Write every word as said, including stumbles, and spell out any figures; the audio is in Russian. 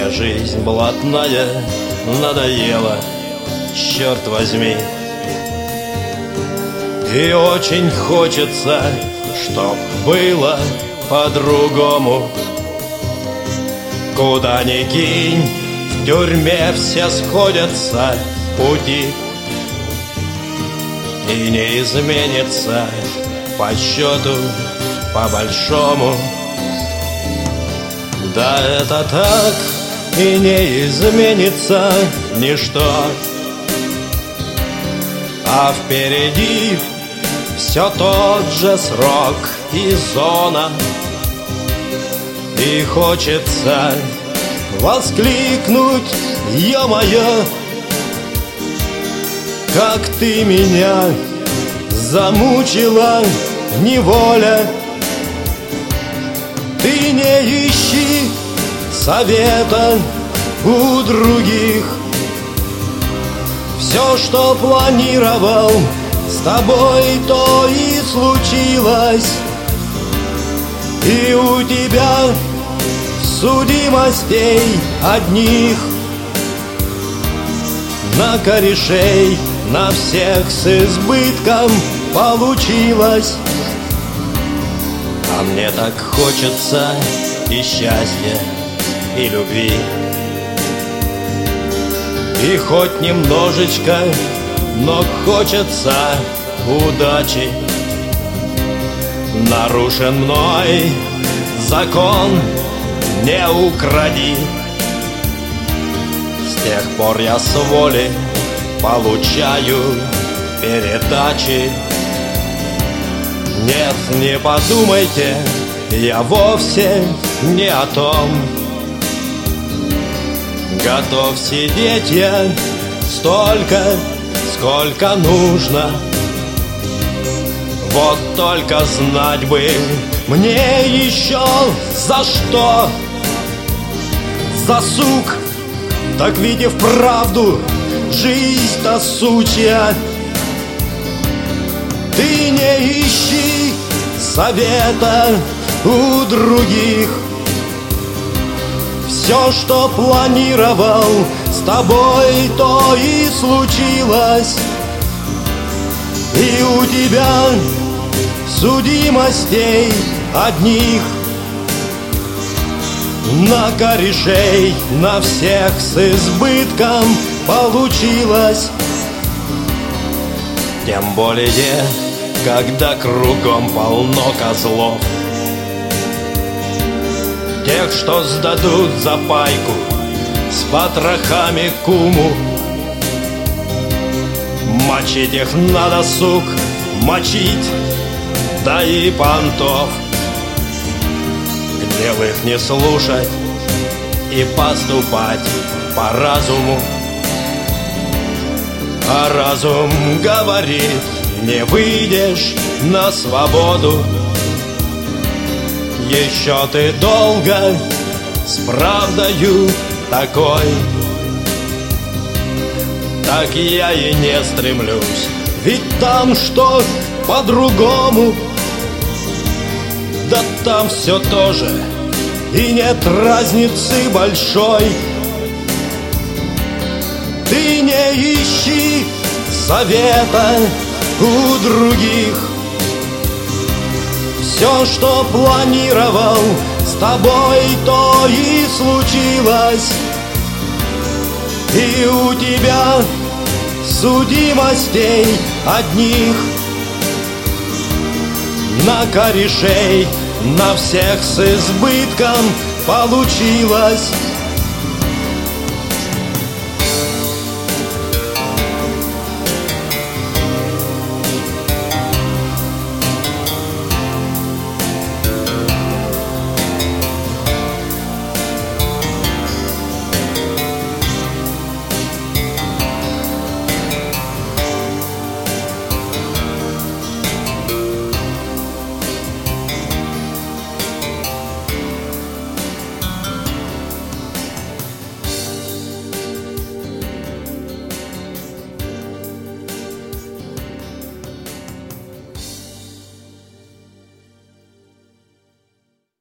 Мне жизнь блатная надоела, черт возьми. И очень хочется, чтоб было по-другому. Куда ни кинь, в тюрьме все сходятся пути. И не изменится по счету, по большому. Да это так, и не изменится ничто. А впереди все тот же срок и зона. И хочется воскликнуть: ё-моё, как ты меня замучила неволя. Ты не ищи совета у других. Все, что планировал с тобой, то и случилось. И у тебя судимостей одних на корешей на всех с избытком получилось. А мне так хочется и счастья, и любви, и хоть немножечко, но хочется удачи. Нарушен мной закон «не укради». С тех пор я с воли получаю передачи. Нет, не подумайте, я вовсе не о том. Готов сидеть я столько, сколько нужно. Вот только знать бы мне еще за что. За сук, так ведь и вправду жизнь-то сучья. Ты не ищи совета у других. Все, что планировал с тобой, то и случилось. И у тебя судимостей одних на корешей на всех с избытком получилось. Тем более, когда кругом полно козлов, тех, что сдадут за пайку с потрохами куму. Мочить их надо, сук, мочить, да и понтов. Гнев их не слушать и поступать по разуму. А разум говорит: не выйдешь на свободу. Еще ты долго с правдою такой. Так я и не стремлюсь, ведь там что по-другому. Да там все то же, и нет разницы большой. Ты не ищи совета у других. Все, что планировал с тобой, то и случилось. И у тебя судимостей одних на корешей на всех с избытком получилось.